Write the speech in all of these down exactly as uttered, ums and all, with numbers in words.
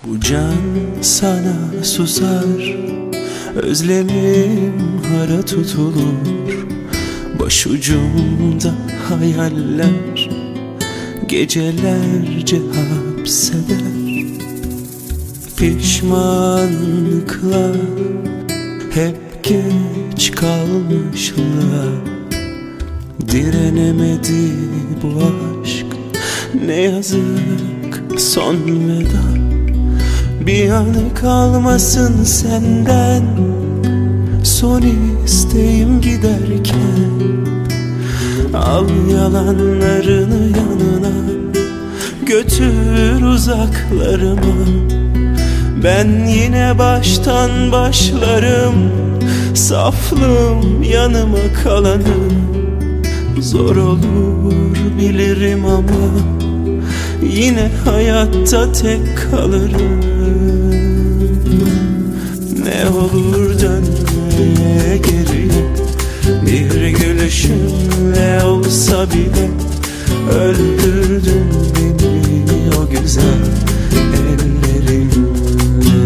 Bu can sana susar, özlemim hara tutulur. Başucumda hayaller gecelerce hapseder. Pişmanlıklar, hep geç kalmışlar. Direnemedi bu aşk, ne yazık son veda. Bir anı kalmasın senden, son isteğim giderken. Al yalanlarını yanına, götür uzaklarıma. Ben yine baştan başlarım, saflığım yanıma kalanım. Zor olur bilirim ama yine hayatta tek kalırım. Ne olur dönme geriye, bir gülüşünle olsa bile. Öldürdün beni o güzel ellerinle.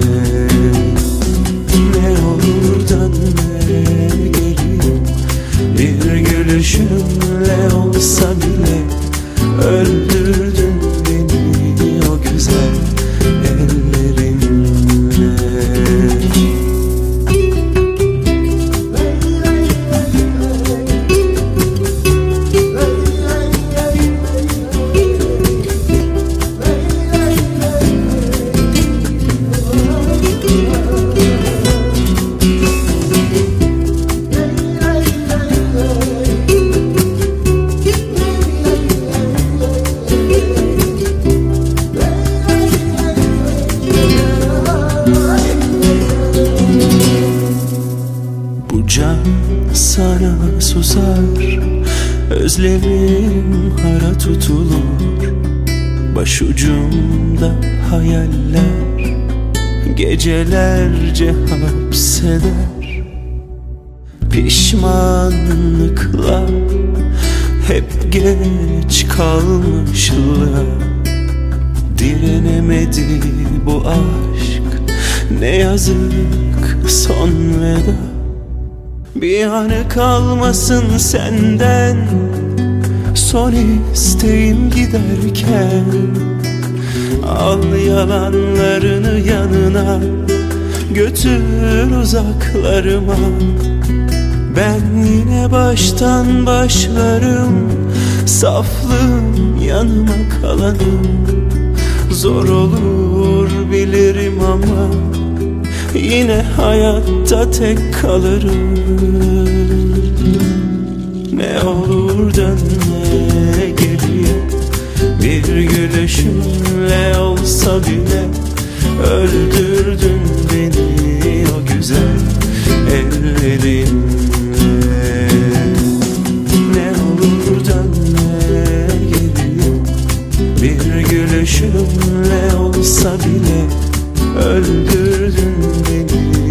Ne olur dönme geriye, bir gülüşünle olsa bile. Öldürdün beni o güzel ellerinle. Can sana susar, özlemim hara tutulur. Başucumda hayaller gecelerce hapseder. Pişmanlıklar, hep geç kalmışlar. Direnemedi bu aşk, ne yazık son veda. Bir anı kalmasın senden, son isteğim giderken. Al yalanlarını yanına, götür uzaklarıma. Ben yine baştan başlarım, saflığım yanıma kalanım. Zor olur bilirim ama yine hayatta tek kalırım. Ne olur dönme geriye, bir gülüşünle olsa bile. Öldürdün beni o güzel ellerinle. Ne olur dönme geriye, bir gülüşünle olsa bile. Öldürdün beni